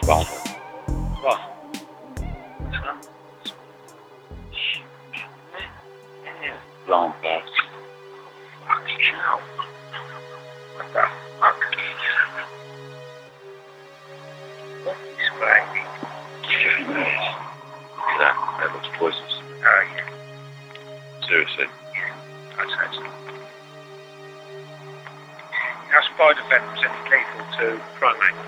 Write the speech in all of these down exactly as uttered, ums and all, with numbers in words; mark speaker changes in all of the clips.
Speaker 1: Bon. Bon. Long back. Fucking hell. What the fuck? What is baby? That, that looks poisonous. Oh, yeah. Seriously? Yeah, I'd say so. Our spider venom's only lethal to primates.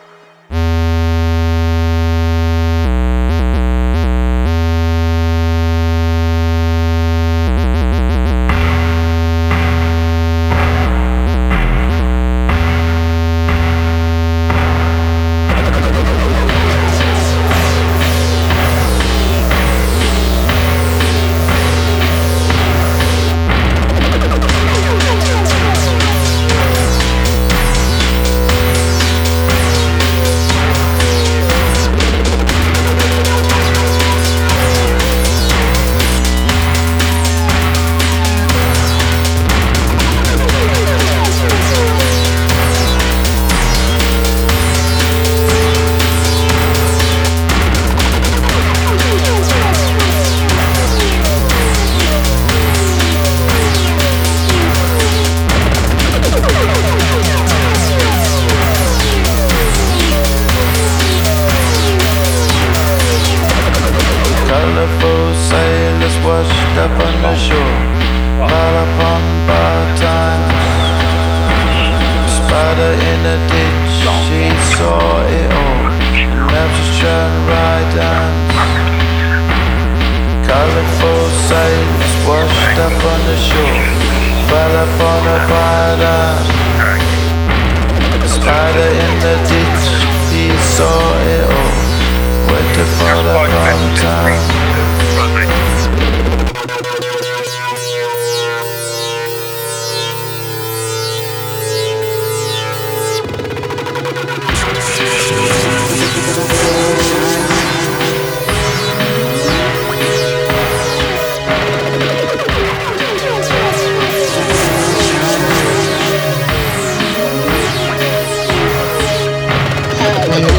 Speaker 2: Colorful sailors washed up on the shore, fell upon bad times. Spider in a ditch, she saw it all, and now she's trying to ride dance. Colorful sailors washed up on the shore, fell upon a bad time. Spider in the ditch, he saw it all, waited for the wrong time.
Speaker 3: When